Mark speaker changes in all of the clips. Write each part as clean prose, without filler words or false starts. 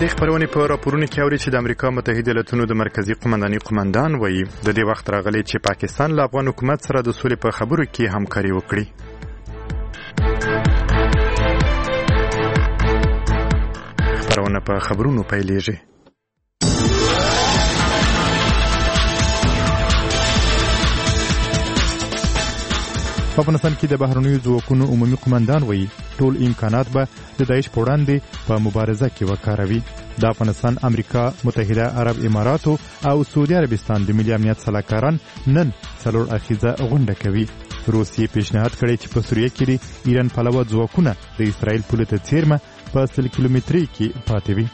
Speaker 1: دې خبرونه په راپورونو کې اوري چې د امریکا متحده ایالاتونو د مرکزی قومندان وایي د دې وخت راغلی چې پاکستان له افغان حکومت سره د سولې په خبرو کې همکاري وکړي. خبرونه په خبرونو پیلېږي. په افغانستان کې د بهرنیو ځواکونو عمومي قومندان وایي ټول امکانات به د داعش په وړاندې په مبارزه کې وکاروي. د افغانستان، امریکا متحده عرب اماراتو او سعودي عربستان د ملي امنیت سلاکاران نن څلور اخیزه غونډه کوي. روسیې پیشنهاد کړی چې په سوریه کې د ایران پلوه ځواکونه د اسرائیل پولې ته څیرمه په 100 کیلومترۍ کې پاتې وي.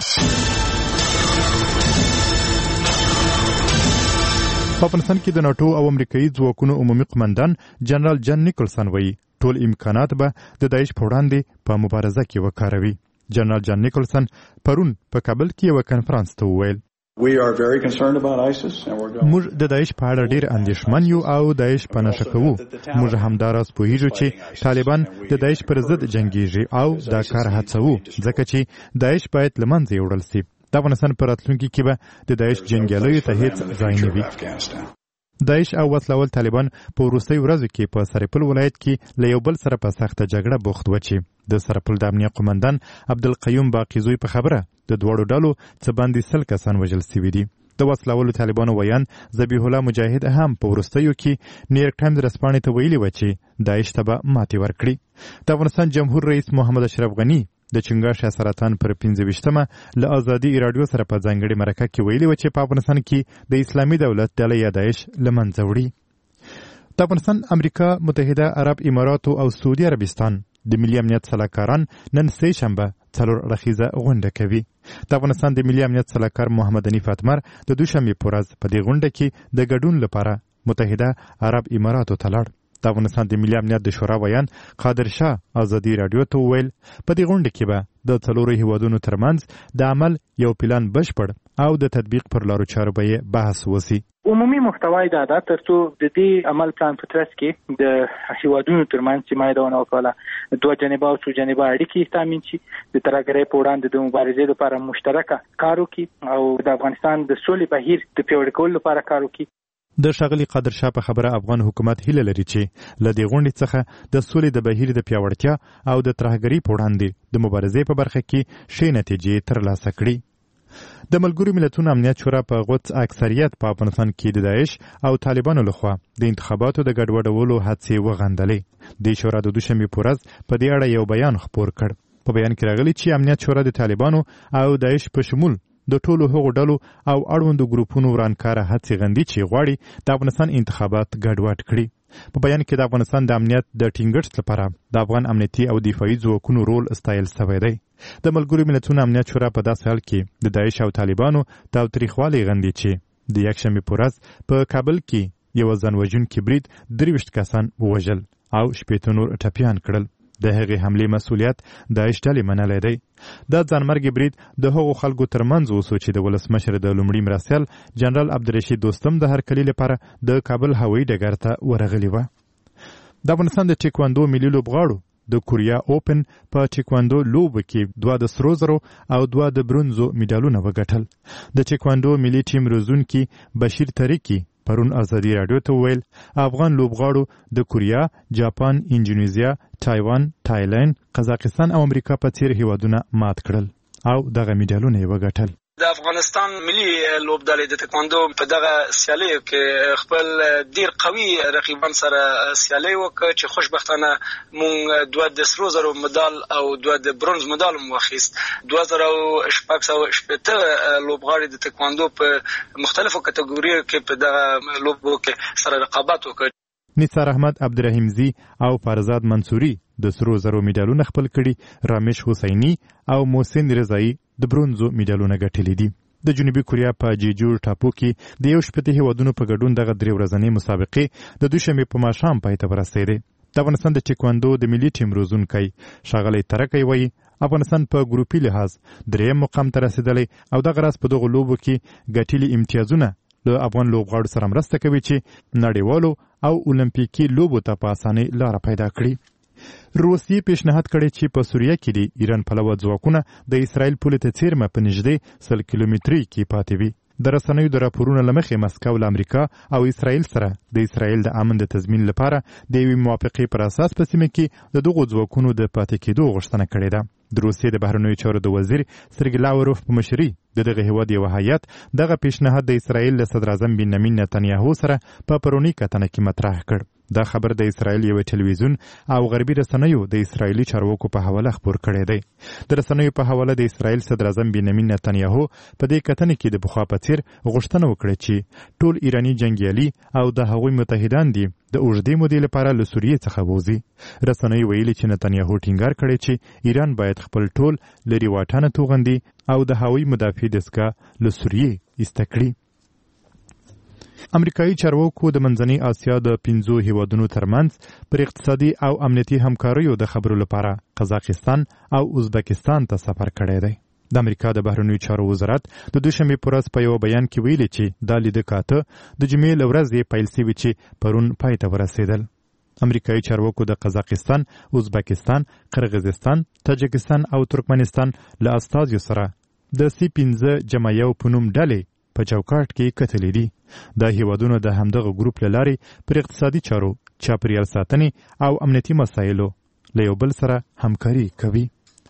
Speaker 1: په افغانستان کې د ناټو او امریکایي ځواکونو عمومي قومندان جنرال جان نیکلسن وایي ټول امکانات به د داعش په وړاندې په مبارزه کې وکاروي. جنرال جان نیکلسن پرون په کابل کې یو کنفرانس ته وویل موږ د داعش په اړه ډیر اندېښمن یو او داعش په نشه کوو. موږ همداراز پوهیږو چې طالبان د داعش پر ضد جنګیږي او دا کار هڅوو ځکه چې داعش باید له منځه یوړل شي. د افغانستان په راتلونکي کې به د داعش جنګیالیو ته هیڅ ځای نه وي. داعش او وسلوال طالبان په وروستیو ورځو کې په سرپل ولایت کې له یو بل سره په سخته جګړه بوخت و چې د سرپل د امنیه قومندان عبدالقیوم باقیزوی په خبره د دواړو ډلو څه باندې 100 کسان وژل شوي دي. د وسلوالو طالبانو ویان ذبیح الله مجاهد هم په وروستیو کې نیویارک ټایمز رسپانې ته ویلي و چې داعش ته به ماتې ورکړي. د افغانستان جمهور رئیس محمد اشرف غني د چنګاښ سرطان پر 15مه له ازادي رادیو سره په ځانګړي مرکه کې ویلي و چې په افغانستان کې د اسلامي دولت ډله یا داعش له منځه وړي. د افغانستان، امریکا متحده عرب اماراتو او سعودي عربستان د ملي امنیت سلاکاران نن سه شنبه څلور اړخیزه غونډه کوي. د افغانستان د ملي امنیت سلاکار محمد حنیف اتمر د دوشنبه په ورځ په دې غونډه کې د ګډون لپاره متحده عرب اماراتو ته لاړ. د افغانستان د ملي امنیت د شورا ویان قادر شاه ازادي رادیو ته وویل په دې غونډه کې به د څلورو هیوادونو ترمنځ د عمل یو پلان بشپړ او د تطبیق پر لارو چارو به بحث وسی.
Speaker 2: عمومي محتوای دا ده ترڅو د دې عمل پلان په ترڅ کې د هیوادونو ترمنځ چې مایدونه وکړه دوه جانبه او څو جانبه اړیکې تامین شي، د ترهګرۍ په وړاندې د مبارزې لپاره مشترکه کار وکړي او د افغانستان د سولې بهیر د پیاوړي کولو لپاره کار وکړي.
Speaker 1: د ښاغلي قادر شاه په خبره افغان حکومت هیله لري چې له دې غونډې څخه د سولې د بهیر د پیاوړتیا او د ترهګرۍ په وړاندې د مبارزې په برخه کې ښې نتیجې ترلاسه کړي. د ملګرو ملتونو امنیت شورا په غوڅ اکثریت په افغانستان کې د داعش او طالبانو لخوا د انتخاباتو د ګډوډولو هڅې وغندلې. د شورا د دوشنبه په ورځ په دې اړه یو بیان خپور کړ. په بیان کې راغلي چې امنیت شورا د طالبانو او داعش په شمول د ټولو هغو ډلو او اړوندو ګروپونو ورانکاره هڅې غندي چې غواړي د افغانستان انتخابات ګډوډ کړي. په بیان کې د افغانستان د امنیت د ټینګښت لپاره د افغان امنیتي او دفاعي ځواکونو رول ستایل شوی دی. د ملګرو ملتونو امنیت شورا په داسې حال کې د داعش او طالبانو تاوتریخوالی غندي چې د یکشنبې په ورځ په کابل کې یو ځانوژونکي برید 23 کسان ووژل او 80 نور ټپیان کړل. د هغې حملې مسؤلیت داعش ډلې منلی دی. دا ځانمرګي برید د هغو خلکو ترمنځ وسو چې د ولسمشر د لومړي مرستیال جنرال عبدالرشید دوستم د هرکلي لپاره د کابل هوایي ډګر ته ورغلي وه. د افغانستان د ټیکواندو ملي لوبغاړو د کوریا اوپن په ټیکواندو لوبو کې 2 د سرو زرو او 2 د برونزو میډالونه وګټل. د ټیکواندو ملي ټیم روزونکي بشیر طریقي پرون ازادي رادیو ته وویل افغان لوبغاړو د کوریا، جاپان، انډونیزیا، تایوان، تایلند، قزاقستان او امریکا په څیر هیوادونه مات کړل او دغه میډالونه یې وګټل.
Speaker 3: د افغانستان ملي لوبډلې د تکواندو په دغه سیالیو کې خپل ډیر قوي رقیبان سره سیالي وکړه چې خوشبختانه مونږ 2 د سرو زرو مډال او 2 د برونز مډال مو واخیست. 2018 لوبغاړي د تکواندو په مختلفو کټګوریو کې په دغه لوبو کې سره رقابت وکړ.
Speaker 1: نثار احمد عبدالرحیمزی او فرزاد منصوري د سرو زرو میډالونه خپل کړي. رامیش حسینی او محسن رضایی د برونزو میډالونه ګټلي دي. د جنوبي کوریا په جیجور ټاپو کې د 18 هیوادونو په ګډون دغه 3 ورځنۍ مسابقې د دوشنبه په ماښام پای ته ورسېدې. د افغانستان د ټیکواندو د ملي ټیم روزونکی ښاغلی ترکی وایي افغانستان په ګروپي لحاظ 3م مقام ته رسېدلی او دغه راز په دغو لوبو کې ګټلي امتیازونه له افغان لوبغاړو سره مرسته کوي چې نړیوالو او اولمپیکي لوبو ته په اسانۍ لاره پیدا کړي. روسیې پیشنهاد کړی چې په سوریه کې د ایران پلوه ځواکونه د اسرائیل پولې ته څیرمه په نږدې 100 کیلومتري کې پاتې وي. د رسنیو د راپورونو له مخې مسکو له امریکا او اسرائیل سره د اسرائیل د امن د تضمین لپاره د یوې موافقې پر اساس په سیمه کې د دغو ځواکونو د پاتې کېدو غوښتنه کړې ده. د روسیې د بهرنیو چارو د وزیر سرګی لاوروف په مشرۍ د دغه هیواد یو هیات دغه پیشنهاد د اسرائیل له صدر اعظم بنیامین نتنیاهو سره په پرونی کتنه کې مطرح کړ. دا خبر د اسرائیل یو ټلویزیون او غربي رسنیو د اسرائیلي چارواکو په حواله خبر کړی دی. د رسنیو په حواله د اسرائیل صدر اعظم بنیامین نتنیاهو په دې کتنه کې د بخوا په څیر غوښتنه وکړه چې ټول ایرانی جنگیالي او د هغوی متحدان دي د اوږدې مودې لپاره له سوریې څخه ووځي. رسنیو ویلي چې نتنیاهو ټینګار کړی چې ایران باید خپل ټول لري واټنه توغندي او د هوایي مدافع دستګاه له سوریې ایسته کړي. امریکایي چارواکو د منځنۍ اسیا د 5 هیوادونو ترمنځ پر اقتصادي او امنیتي همکاریو د خبرو لپاره قزاقستان او ازبکستان ته سفر کړی دی. د امریکا د بهرنیو چارو وزارت د دوشنبه پر ورځ په یو بیان کې ویلي چې دا لیدکاته د جمعې له ورځې پیل شوی چې پرون پای ته ورسېدل. امریکایي چارواکو د قزاقستان، ازبکستان، قرغیزستان، تاجکستان او ترکمنستان له استازیو سره د C15 جمعیو په نوم ډلې په چوکاټ کې کتلې دي. دا هیوادونه د همدغه ګروپ له لارې پر اقتصادي چارو، چاپیریال ساتنې او امنیتي مسایلو له یو بل سره همکاري کوي.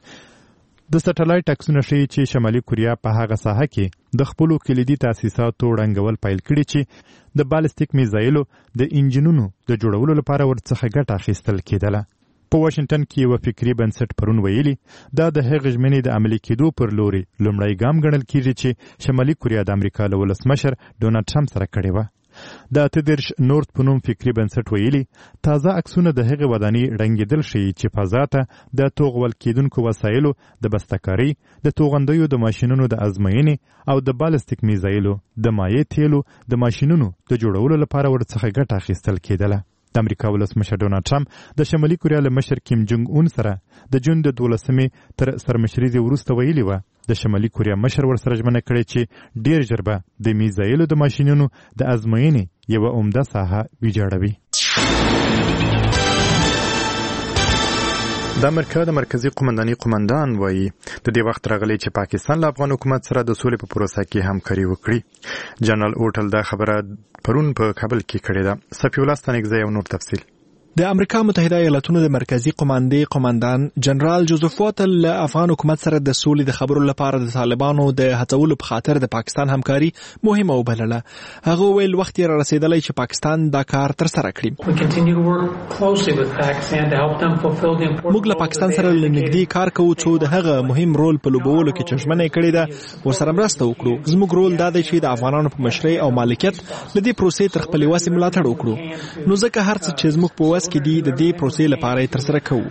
Speaker 1: د سټلایټ عکسونه ښیي چې شمالي کوریا په هغه ساحه کې د خپلو کلیدي تاسیساتو ړنګول پیل کړي چې د بالستیک میزایلو د انجنونو د جوړولو لپاره ورڅخه ګټه اخیستل کېدله. په واشنگټن کې یو فکري بنسټ پرون ویلي دا د هغې ژمنې د عملي کېدو پر لوري لومړی ګام ګڼل کېږي چې شمالي کوریا د امریکا له ولسمشر ډونالډ ټرمپ سره کړې وه. د 38 نورت په نوم فکري بنسټ ویلي تازه عکسونه د هغې ودانۍ ړنګېدل ښیي چې فضا ته د توغول کېدونکو وسایلو د بستهکارۍ، د توغندیو د ماشینونو د ازموینې او د بالستیک میزایلو د مایع تیلو د ماشینونو د جوړولو لپاره ورڅخه ګټه اخیستل کېدله. د امریکا ولسمشر ډونالډ ټرمپ د شمالي کوریا له مشر کیم جونګ اون سره د جون د 12 تر سرمشرۍ وروسته ویلي وه د شمالي کوریا مشر ورسره ژمنه کړې چې ډیر ژر به د میزایلو د ماشینونو د ازموینې یوه عمده ساحه ویجاړوي. د امریکا د مرکزی قومندانۍ قومندان وایي د دې وخت راغلی چې پاکستان له افغان حکومت سره د سولې په پروسه کې همکاري وکړي. جنرال اوټل دا خبره پرون په کابل کې کړې ده. صفی الله ستانکزی او نور تفصیل.
Speaker 4: د امریکا متحده ایالاتونو د مرکزی قومندې قومندان جنرال جوزف واتل له افغان حکومت سره د سولې د خبرو لپاره د طالبانو د هڅولو په خاطر د پاکستان همکاري مهمه وبلله. هغه ویل وخت یې رسیدلی چې پاکستان دا کار تر سره کړي. موږ له پاکستان سره لنږدې کار کوو څو د هغه مهم رول په لوبولو کې چې ژمنه کړې ده ورسره مرسته وکړو. زموږ رول دا دی چې د افغانانو په مشرۍ او مالکیت له دې پروسې تر خپلې وسې ملاتړ وکړو. نو ځکه هر څه چې زموږ په کې دی د دې پروسې لپاره تر سره کوو.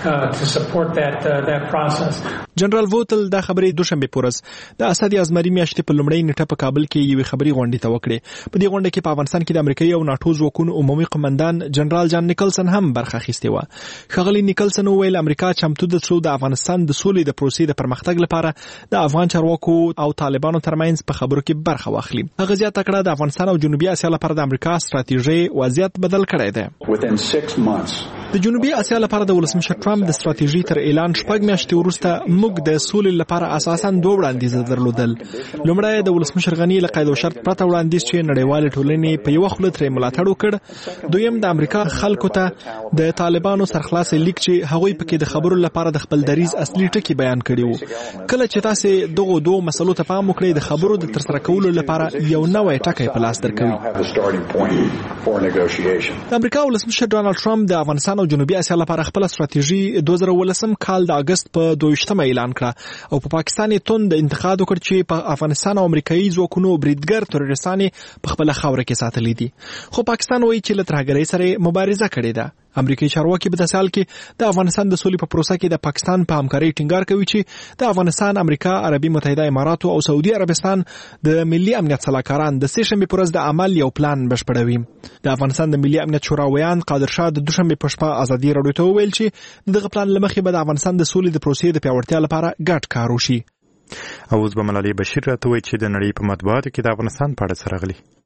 Speaker 4: جنرال ووتل دا خبرې دوشنبه په ورځ د اسد ازمري میاشتې په لومړۍ نیټه په کابل کې یوې خبري غونډې ته وکړې. په دې غونډه کې په افغانستان کې د امریکایي او ناتو ځواکونو عمومي قومندان جنرال جان نیکلسن هم برخه اخیستې وه. ښاغلي نیکلسن وویل امریکا چمتو ده څو د افغانستان د سولې د پروسې د پرمختګ لپاره د افغان چارواکو او طالبانو ترمنځ په خبرو کې برخه واخلي. هغه زیاته کړه د افغانستان او جنوبي اسیا لپاره د امریکا ستراتیژي وضعیت بدل کړی دی. د جنوبي اسیا لپاره د ولسمشر ټرمپ د ستراتیژي تر اعلان شپږ میاشتې وروسته موږ د سولې لپاره اساساً دوه وړاندیز درلودل. لومړی د ولسمشر غني له قید او شرط پرته وړاندیز چې نړیوال ټولنې په یو خوله ترې ملاتړ وکړ. دویم د امریکا خلکو ته د طالبانو سرخلاص لیک چې هغوی پکې د خبرو لپاره د خپل دریز اصلي ټکي بیان کړي وو. کله چې تاسو دغه دوه مسلو ته پام وکړئ د خبرو د ترسره کولو لپاره یو نوې ټکی په لاس درکوي. د امریکا ولسمشر ډونالډ ټرمپ د افغانستان او جنوبي اسیا لپاره خپل ستراتیژي 2019 کال د اگست په 22 اعلان کړه او په پاکستان یې توند انتقاد وکړ چې په افغانستان او امریکایي ځواکونو بریدګر تروریستان په خپل خاوره کې ساتلي دي. خو پاکستان وایي چې له ترهګرۍ سره مبارزه کړې ده. امریکایي چارواکي په داسې حال کې د افغانستان د سولې په پروسه کې د پاکستان په همکارۍ ټینګار کوي چې د افغانستان، امریکا، عربي متحده اماراتو او سعودي عربستان د ملي امنیت صلاحکاران د سه‌شنبه پر ورځ د عمل یو پلان بشپړوي. د افغانستان د ملي امنیت شورا ویان قادر شاه د دوشنبه په شپه ازادي راډیو ته وویل چې دغه پلان لمخې به د افغانستان د سولې د پروسې د پیاوړتیا لپاره ګډ کار وشي.
Speaker 1: اوس به ملالۍ بشیر راته وایي چې د نړۍ په مطبوعاتو کې د افغانستان په اړه څه راغلي.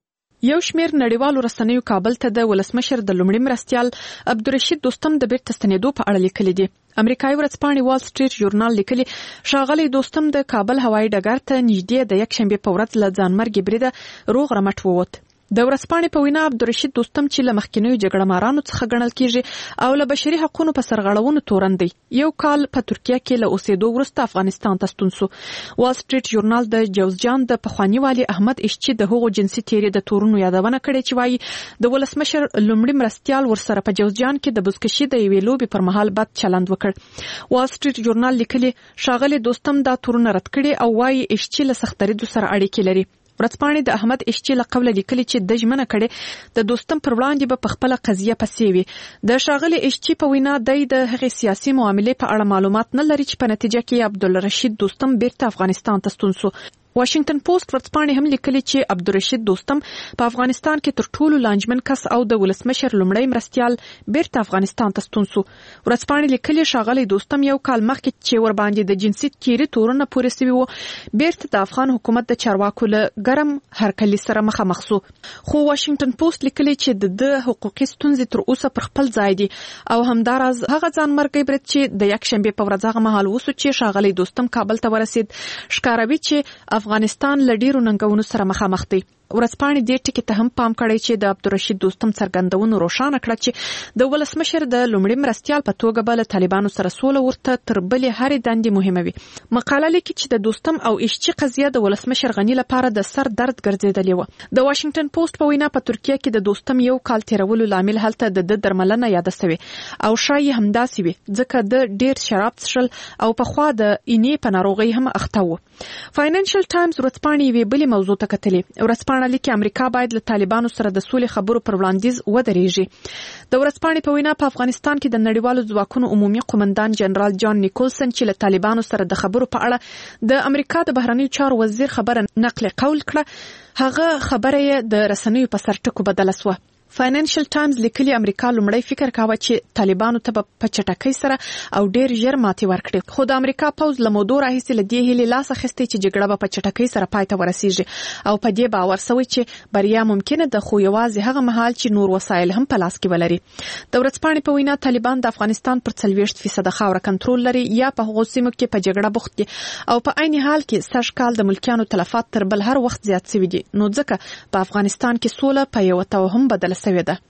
Speaker 5: یو شمېر نړیوالو رسنیو کابل ته د ولسمشر د لومړي مرستیال عبدالرشید دوستم د بیرته ستنېدو په اړه لیکلي دي. امریکایي ورځپاڼې وال سټریټ ژورنال لیکلي ښاغلی دوستم د کابل هوایي ډګر ته نږدې د یکشنبې په ورځ له ځانمرګي بریده روغ رمټ ووت. د ورځپاڼې په وینا عبدالرشید دوستم چې له مخکینیو جګړه مارانو څخه ګڼل کیږي او له بشري حقوقو په سرغړونو تورن دی، یو کال په ترکیه کې له اوسېدو وروسته افغانستان ته ستون شو. وال سټریټ ژورنال د جوزجان د پخواني والي احمد اشچي د هغو جنسي تیرې د تورونو یادونه کړې چې وایي د ولسمشر لومړي مرستیال ورسره په جوزجان کې د بزکشي د یوې لوبې پر مهال بد چلند وکړ. وال سټریټ ژورنال لیکلي ښاغلی دوستم دا تورونه رد کړي او وایي اشچي له سختدریدو سره اړیکې لري. ورځپاڼې د احمد اشچي له قوله لیکلي چې د ژمنه کړې د دوستم پر وړاندې به په خپله قضیه پسې وي. د ښاغلي اشچي په وینا دی د هغې سیاسي معاملې په اړه معلومات نه لري چې په نتیجه کې عبدالرشید دوستم بیرته افغانستان ته ستون شو. واشنگټن پوسټ ورځپاڼې هم لیکلي چې عبدالرشید دوستم په افغانستان کې تر ټولو لانجمن کس او د ولسمشر لومړی مرستیال بیرته افغانستان ته ستون شو. ورځپاڼې لیکلي ښاغلی دوستم یو کال مخکې چې ورباندې د جنسي تیرې تورونه پورې سوي وو بیرته د افغان حکومت د چارواکو له ګرم هرکلي سره مخامخ شو. خو واشنگټن پوسټ لیکلي چې د حقوقي ستونزې تر اوسه پر خپل ځای دي او همداراز هغه ځانمرګي برید چې د یکشنبې په ورځ هغه مهال وسو چې ښاغلی دوستم کابل ته ورسید ښکاروي چې افغانستان له ډیرو ننګونو سره مخامخ دی. ورځپاڼې دې ټکي ته هم پام کړی چې د عبدالرشید دوستم څرګندونو روښانه کړه چې د ولسمشر د لومړي مرستیال په توګه به له طالبانو سره سوله ورته تر بلې هرې دندې مهمه وي. مقاله لیکي چې د دوستم او اشچي قضیه د ولسمشر غني لپاره د سر درد ګرځېدلې وه. د واشنگټن پوسټ په وینا په ترکیه کې د دوستم یو کال تیرولو لامل هلته د درملنه یاده سوې او شایي همداسې وي ځکه د ډیر شراب څښل او پخوا د اینې په ناروغۍ هم اخته و. فاینانشل ټایمز ورځپاڼې یوې بلې موضوع ته کتلې. ورځپاڼه لیکي امریکا باید له طالبانو سره د سولې خبرو پر وړاندیز ودرېږي. د ورځپاڼې په وینا په افغانستان کې د نړیوالو ځواکونو عمومي قومندان جنرال جان نیکولسن چې له طالبانو سره د خبرو په اړه د امریکا د بهرنیو چارو وزیر خبره نقل قول کړه، هغه خبره یې د رسنیو په سر ټکو بدله سوه. فاینانشل ټایمز لیکلي امریکا لومړی فکر کاوه چې طالبانو ته به په چټکۍ سره او ډیر ژر ماتې ورکړي، خو د امریکا پوځ له مودو راهیسې له دې هیلې لاس اخیستی چې جګړه به په چټکۍ سره پای ته ورسیږي او په دې باور سوی چې بریا ممکنه ده، خو یوازې هغه مهال چې نور وسایل هم په لاس کې ولري. د ورځپاڼې په وینا طالبان د افغانستان پر 40% خاوره کنټرول لري یا په هغو سیمو کې په جګړه بوخت دي او په عین حال کې سږ کال د ملکیانو تلفات تر بل هر وخت زیات شوي دي، نو ځکه په افغانستان کې سوله په یو توهم بدله شوې ده.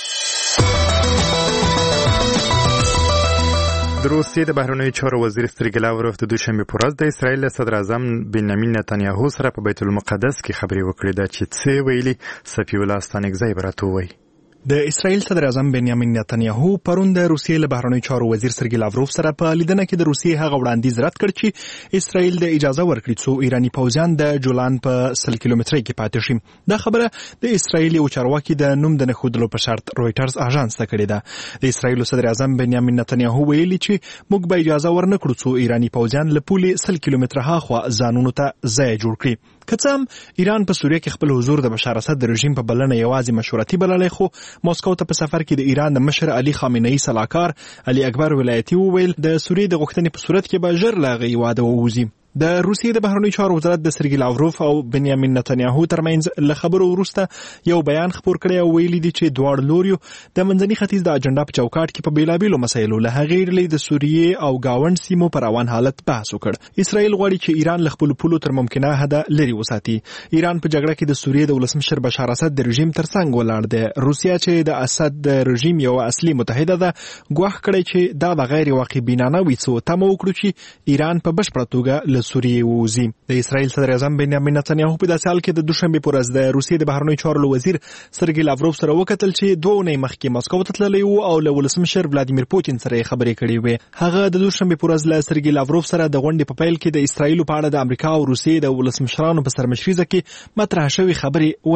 Speaker 1: د روسیې د بهرنیو چارو وزیر سرګی لاوروف د دوشنبې په ورځ د اسرایل صدر اعظم بنیامین نتانیاهو سره په بیت المقدس کې خبرې وکړې ده چې څه ویلي صفی الله ستانکزی براته وایي.
Speaker 4: د اسرائیل صدر اعظم بنیامین نتانیاهو پرون د روسیې له بهرنیو چارو وزیر سرګی لاوروف سره په لیدنه کې د روسیې هغه وړاندیز رد کړ چې اسرائیل د اجازه ورکړي څو ایرانی پوځیان د جولان په 100 کیلومترۍ کې پاتې شي. دا خبره د اسرائیل یو چارواکي د نوم د نښودلو په شرط رويټرز اژانس ته کړې ده. د اسرائیل صدر اعظم بنیامین نتانیاهو ویلي چې موږ به اجازه ورنکړو څو ایرانی پوځیان له پولې 100 کیلومتره هاخوا ځانونو ته ځای جوړ کړي. که څه هم ایران په سوریه کې خپل حضور د بشار اسد د رژیم په بلنه یوازې مشورتي بللی، خو ماسکو ته په سفر کې د ایران د مشر علي خامنه‌ای سلاکار علي اکبر ولایتي وویل د سوریې د غوښتنې په صورت کې به ژر له هغې واده ووځي. د روسیې د بهرنیو چارو وزارت د سرګی لاوروف او بنیامین نتانیاهو ترمنځ له خبرو وروسته یو بیان خپور کړی او ویلي دي چې دواړو لوریو د منځني ختیځ د اجنډا په چوکاټ کې په بیلابیلو مسایلو له هغې ډلې د سوریې او گاوند سیمو پر روان حالت بحث وکړ. اسرائیل غواړي چې ایران له خپلو پولو تر ممکنه حده لرې وساتي. ایران په جګړه کې د سوریې د ولسمشر بشار اسد د رژیم ترڅنګ ولاړ دی. روسیا چې د اسد د رژیم یو اصلي متحده ده ګواښ کړی چې دا به غیر واقع بینانه وي څو تمه وکړو چې ایران په بشپړه توګه له سوریې ووځي. د اسرائیل صدر اعظم بنیامین نتانیاهو په داسې حال کې د دوشنبې په ورځ د روسیې د بهرنیو چارو وزیر سرګی لاوروف سره وکتل چې 2 اونۍ مخکې ماسکو ته تللی و او له ولسمشر ولادیمیر پوتین سره خبرې کړې وې. هغه د دوشنبې په ورځ له سرګی لاوروف سره د غونډې په پیل کې د اسرائیل په اړه د امریکا او روسیې د ولسمشرانو په سرمشريزه کې مطرح شوې خبرې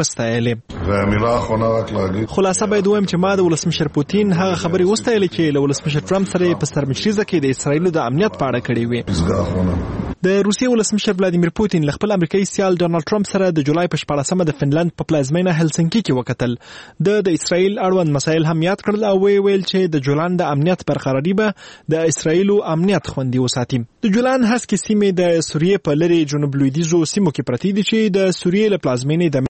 Speaker 4: وستایلې. خلاصه باید وایم چې ما د ولسمشر پوتین هغه خبرې وستایلې چې له ولسمشر ټرمپ سره په سرمشريزه کې د اسرائیل د امنیت په اړه کړې وې. د روسیې ولسمشر ولادیمیر پوتین له خپل امریکایي سیال ډونالد ټرمپ سره د جولای په 14مه د فنلند په پلازمینه هلسنکي کې وکتل. د اسرائیل اړوند مسایل هم یاد کړل او ویل چې د جولان د امنیت برقراري به د اسرائیل امنیت خوندي وساتي. د جولان هسکې سیمې د سوریې په لری جنوب لویدیځو سیمو کې پرتې دي چې د سوریې له پلازمینې د